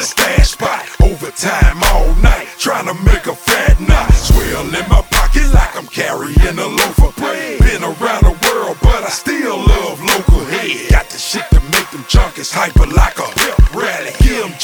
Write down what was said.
the stash spot. Overtime all night, trying to make a fat knot. Swell in my pocket like I'm carrying a loaf of bread. Been around the world, but I still love local head. Got the shit to make them junkies hyper